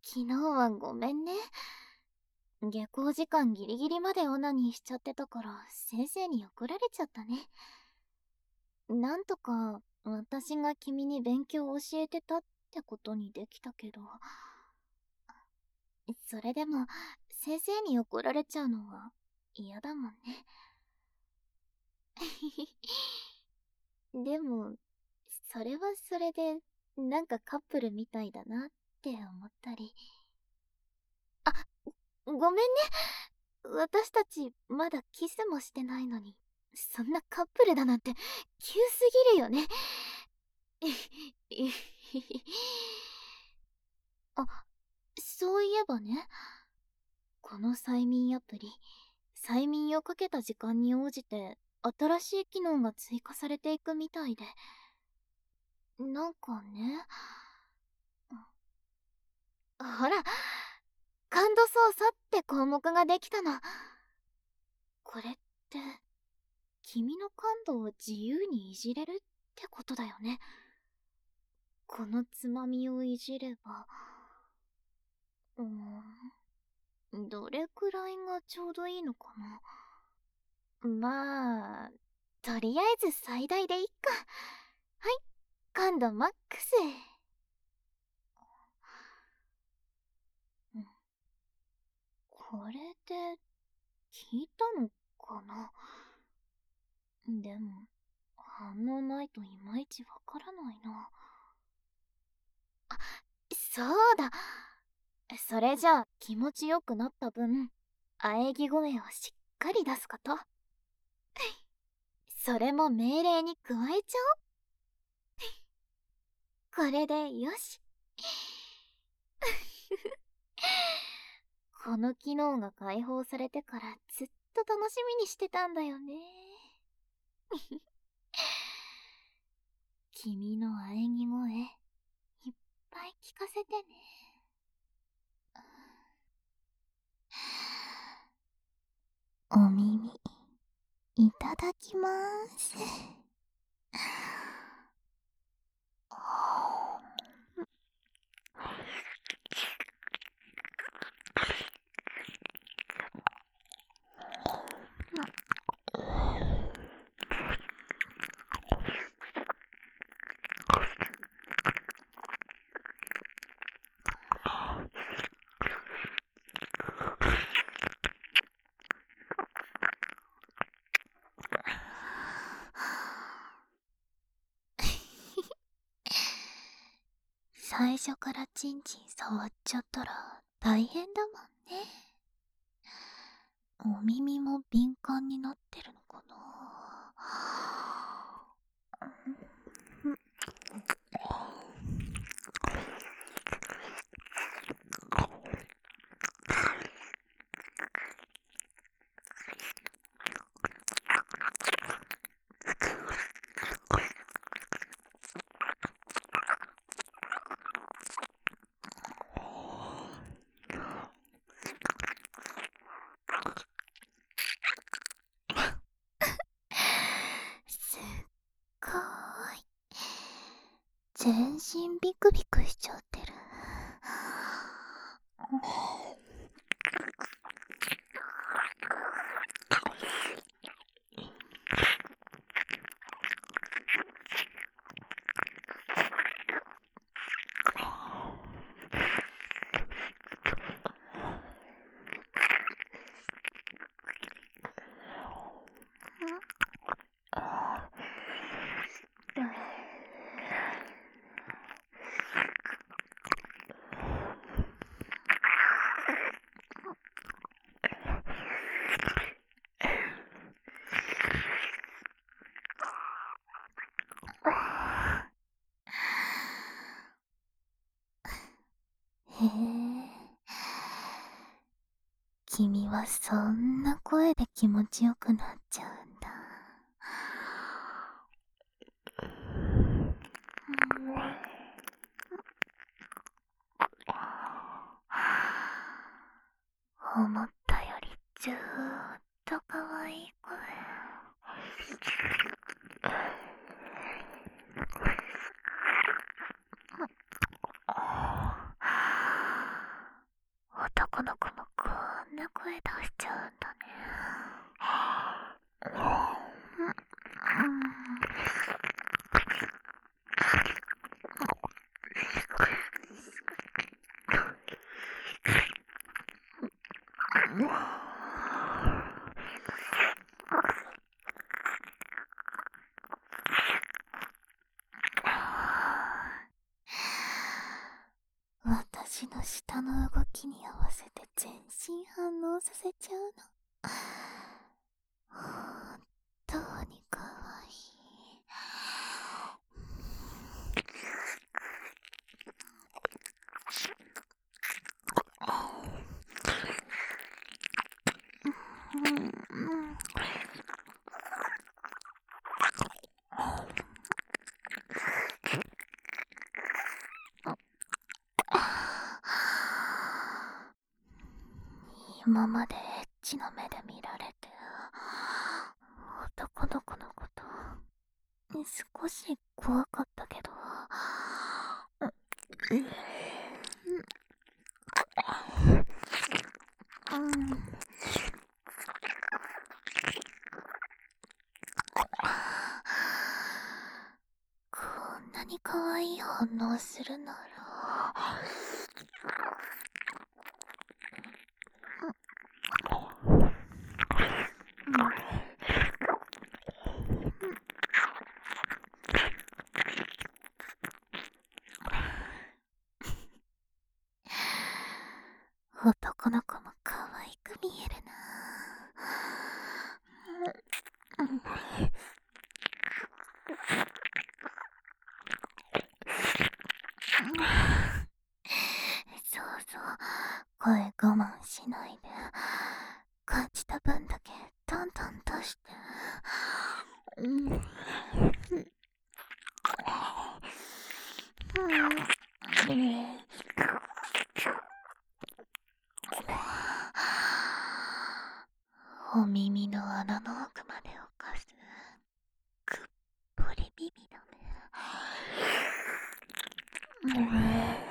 昨日はごめんね。下校時間ギリギリまでオナニーしちゃってたから先生に怒られちゃったね。なんとか私が君に勉強を教えてたってことにできたけど、それでも先生に怒られちゃうのは嫌だもんね。でも、それはそれでなんかカップルみたいだなって思ったり。あ、ごめんね。私たちまだキスもしてないのに、そんなカップルだなんて急すぎるよね。あ、そういえばね、この催眠アプリ、催眠をかけた時間に応じて新しい機能が追加されていくみたいで、なんかね、ほら、感度操作って項目ができたの。これって、君の感度を自由にいじれるってことだよね。このつまみをいじれば、どれくらいがちょうどいいのかな。まあ、とりあえず最大でいっか。はい、感度マックス。これで、聞いたのかな。でも、反応ないといまいちわからないな。あ、そうだ。それじゃあ気持ちよくなった分、喘ぎ声をしっかり出すこと。それも命令に加えちゃおう。これでよし。この機能が解放されてからずっと楽しみにしてたんだよね。君の喘ぎ声、いっぱい聞かせてね。お耳、いただきまーす。最初からチンチン触っちゃったら大変だもんね。お耳も敏感になってるのかな。すっごーい。全身ビクビクしちゃってる。へえ、君はそんな声で気持ちよくなっちゃうんだ。思ったよりずーっと可愛い声。 声出しちゃうんだね。私の舌の動きに合わせて全身反応させちゃうの。本当にかわいい。今までエッチな目で見られて、男の子のこと少し怖かったけど、こんなに可愛い反応するなら、男の子も可愛く見えるな。そうそう、声我慢しないで、感じた分だけどんどん出して。お耳の穴の奥までおかすくっぽり耳だね。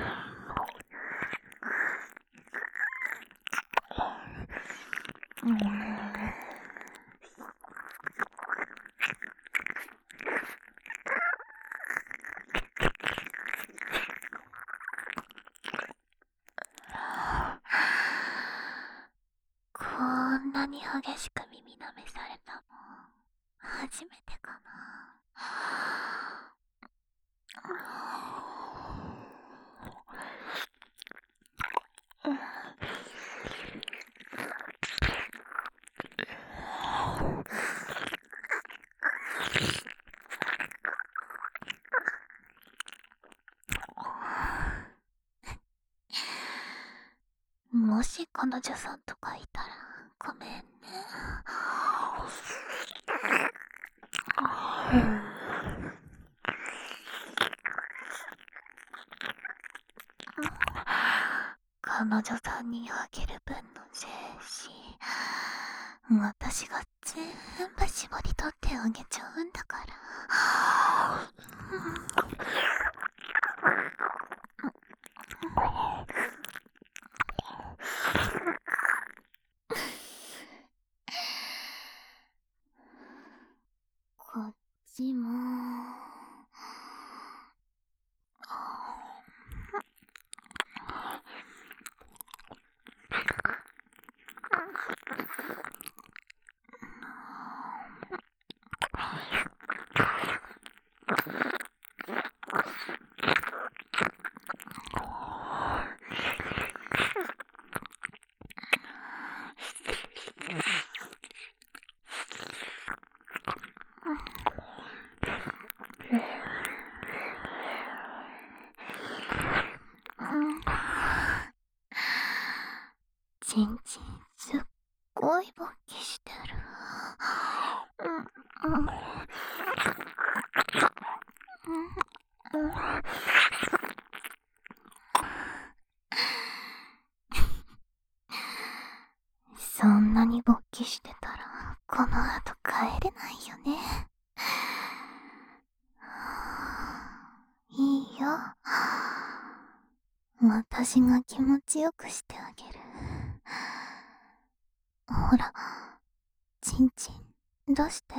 こんなに激しく耳舐めされたの初めてかな。もし彼女さんとかいたらごめんね。彼女さんにあげる分の精子、私が全部絞り取ってあげちゃうんだから。こっちも。ちんちんすっごい勃起してる。そんなに勃起してたらこの後帰れないよね。いいよ、私が気持ちよくしてあげる。 ほら、ちんちん出して。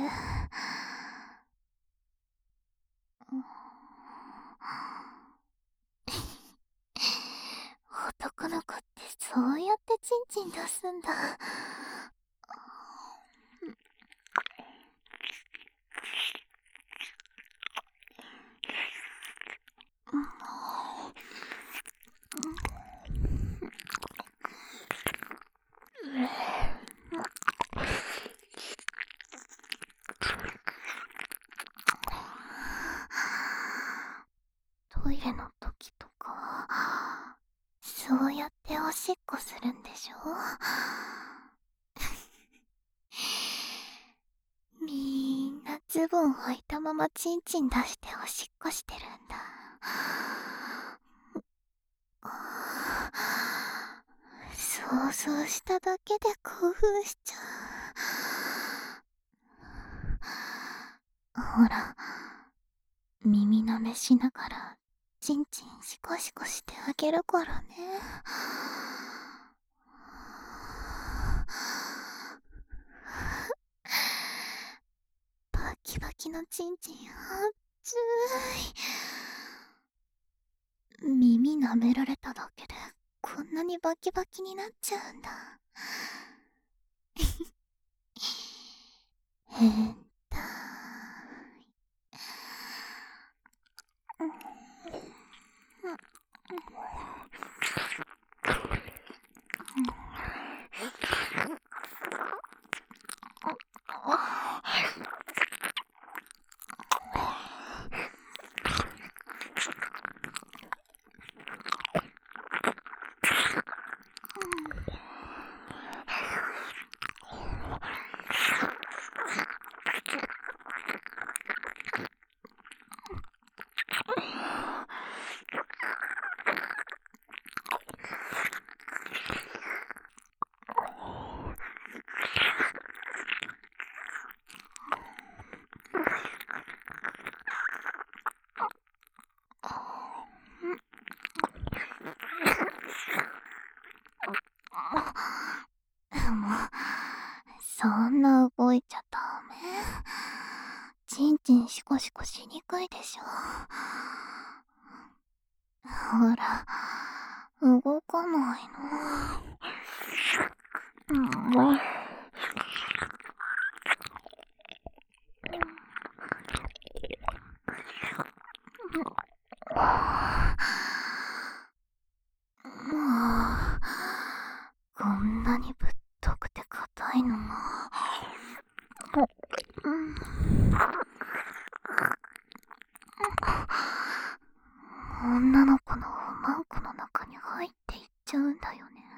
男の子ってそうやってちんちん出すんだ。トイレの時とか、そうやっておしっこするんでしょ？みんなズボン履いたままチンチン出しておしっこしてるんだ。想像しただけで興奮しちゃう。ほら、耳舐めしながらチンチンシコシコしてあげるからね。バキバキのチンチン熱い。耳舐められただけでこんなにバキバキになっちゃうんだ。変態。もう、そんな動いちゃダメ。チンチンシコシコしにくいでしょ。ほら、動かないの。もう、こんなにぶっとくて硬いのも。女の子のおまんこの中に入っていっちゃうんだよね。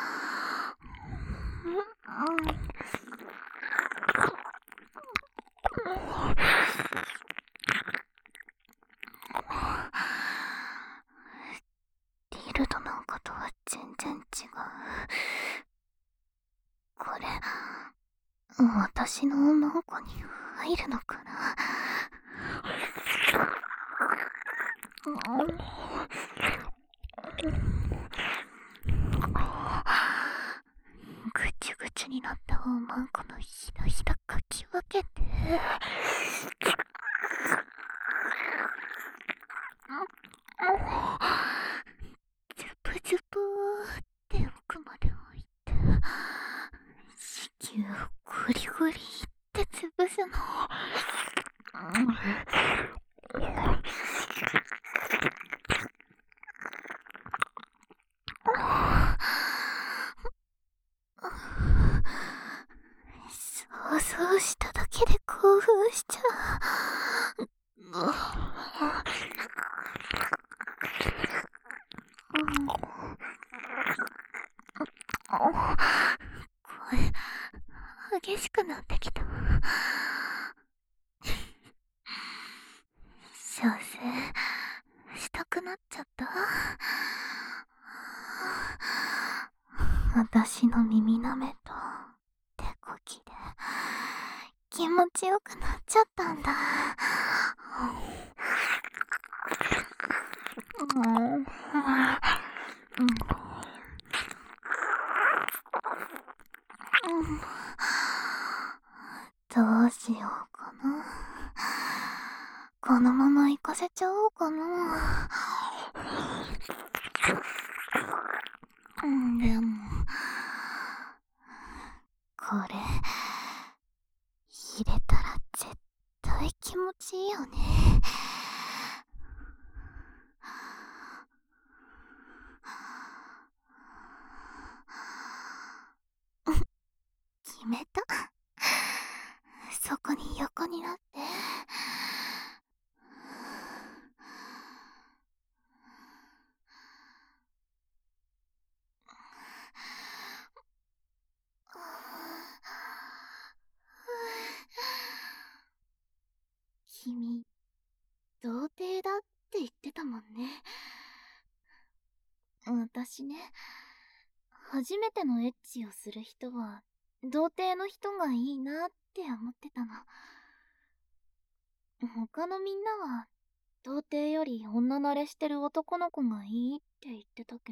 ディルドなんかとは全然違う。これ、私のおまんこに入るのかな。ぐちゅぐちゅになったおまんこのひらひらかき分けて。ズブズブーって奥まで置いて、子宮をグリグリって潰すの。想像しただけで興奮しちゃう。声激しくなってきた。小生したくなっちゃった。私の耳舐めと手こきで気持ちよくなっちゃったんだ。 夫かな。でも、これ、入れたら絶対気持ちいいよね。決めた。そこに横になって。君、童貞だって言ってたもんね。私ね、初めてのエッチをする人は童貞の人がいいなって思ってたの。他のみんなは童貞より女慣れしてる男の子がいいって言ってたけど、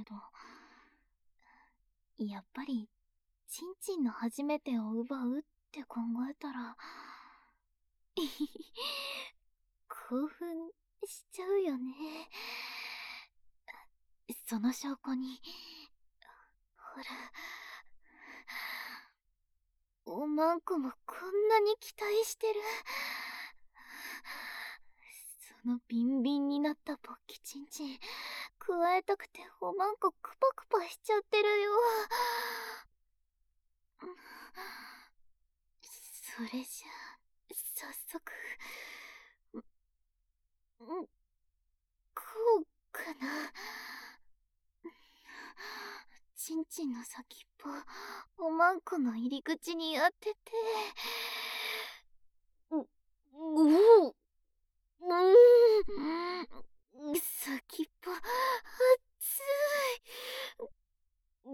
やっぱりチンチンの初めてを奪うって考えたら興奮しちゃうよね。その証拠に、ほら、おまんこもこんなに期待してる。そのビンビンになったポッキチンチン加えたくておまんこクパクパしちゃってるよ。それじゃあ早速、こうかな。チンチンの先っぽおまんこの入り口に当てて、おお、先っぽ熱い。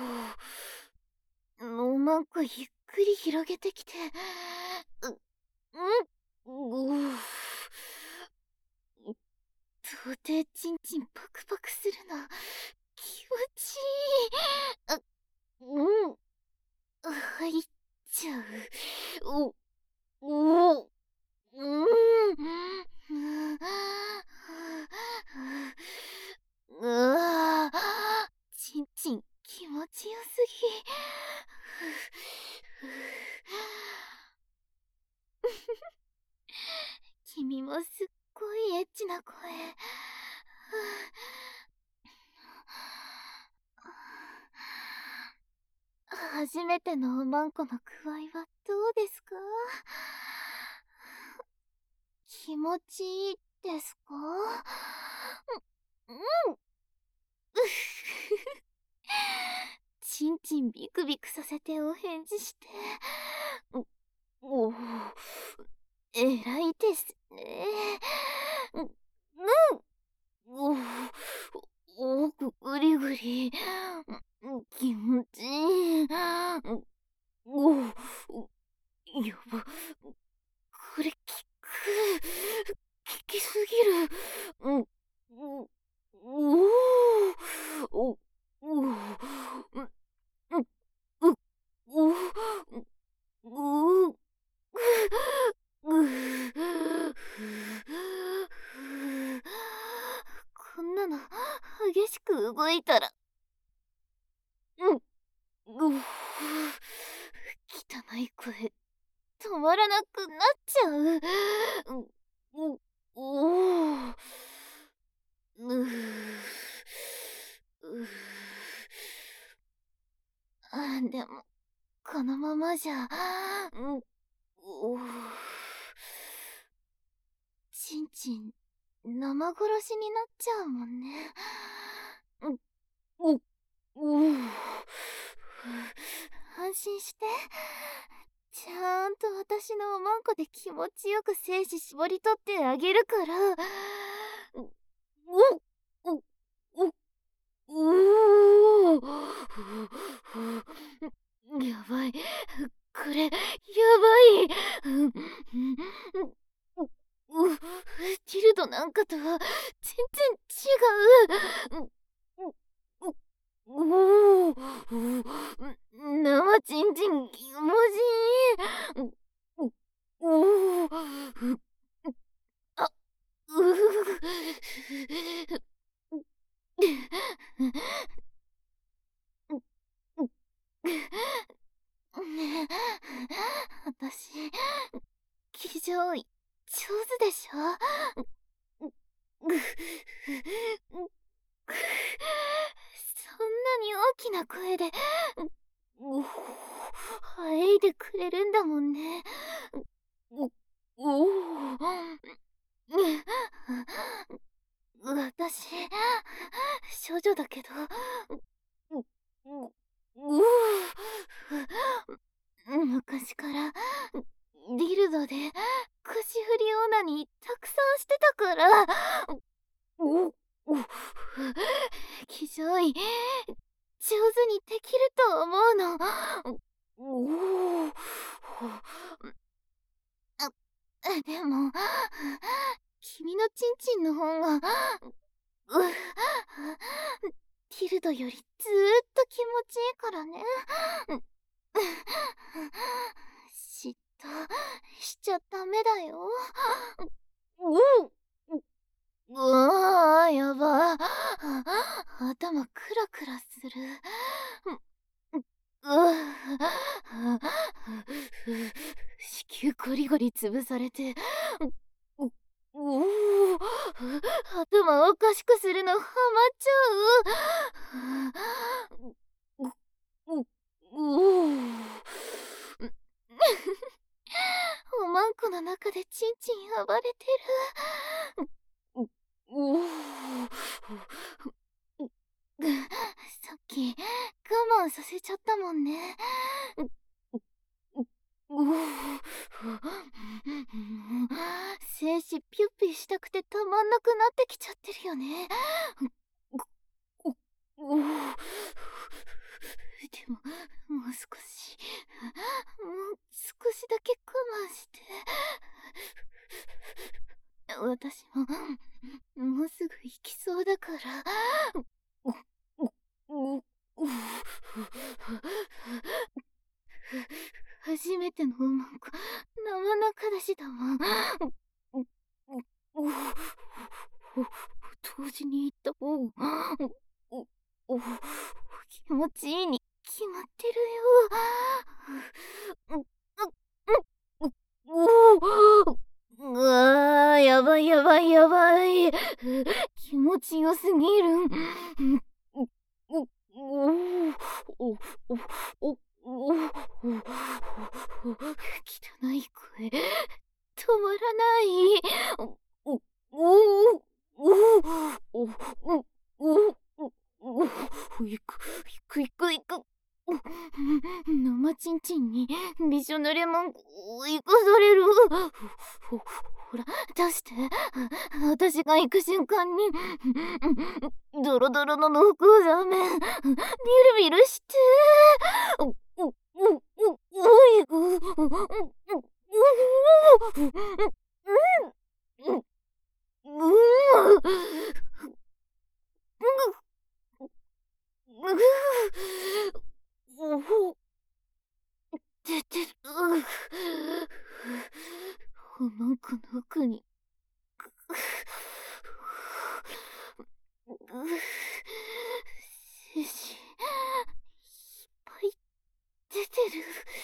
おまんこゆっくり広げてきて、到底チンチンパクパクするの気持ちいい。入っちゃう。おお、チンチン気持ちよすぎ。君もすっごいエッチな声。初めてのおまんこの具合はどうですか？気持ちいいですか？チンチンビクビクさせてお返事して。おお、偉いですね。おお、ぐりぐり。気持ちいい。おお、やば。これ効きすぎる。おお、おお、こんなの激しく動いたら、汚い声止まらなくなっちゃう。おお、でもこのままじゃ、チンチン生殺しになっちゃうもんね。安心して。ちゃんと私のおまんこで気持ちよく精子絞り取ってあげるから。やばい。これ、やばい。ティルドなんかとは全然違う。生チンチン気持ちいい。あ、 いてくれるんだもんね。おお。私、少女だけど、昔からディルドで腰振りオナニーたくさんしてたから、気上位上手にできると思うの。でも君のチンチンの方がティルドよりずーっと気持ちいいからね。嫉妬しちゃダメだよ。やば。頭クラクラする。子宮ゴリゴリ潰されて、頭おかしくするのハマっちゃう。おまんこの中でチンチン暴れてる。さっき我慢させちゃったもんね。精子ピュッピュしたくてたまんなくなってきちゃってるよね。でももう少しだけ我慢して。私ももうすぐ行きそうだから。初めてのおまんこ生中出しだもん。同時に言った方が気持ちいいに決まってるよ。やばいやばいやばい。気持ちよすぎる。汚い声止まらない。行く。生チンチンにびしょ濡れもん行かされる。ほら出して。私が行く瞬間にドロドロの濃厚ラーメンビルビルして。出てる。おまんこの奥に精子いっぱい出てる。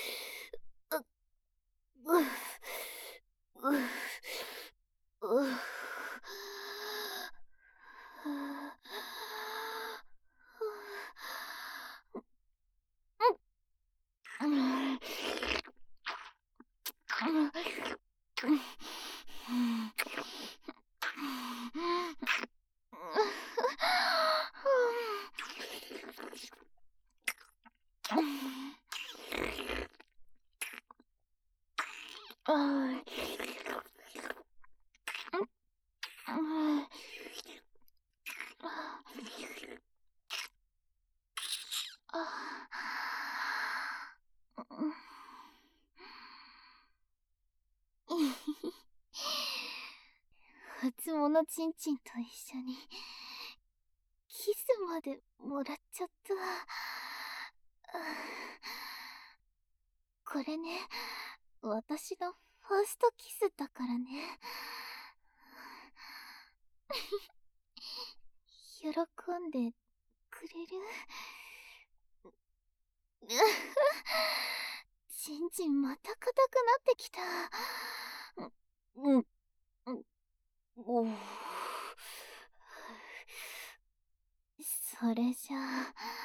初物チンチンと一緒にキスまでもらっちゃった。これね、私のファーストキスだからね。喜んでくれる？チンチンまた硬くなってきた。それじゃあ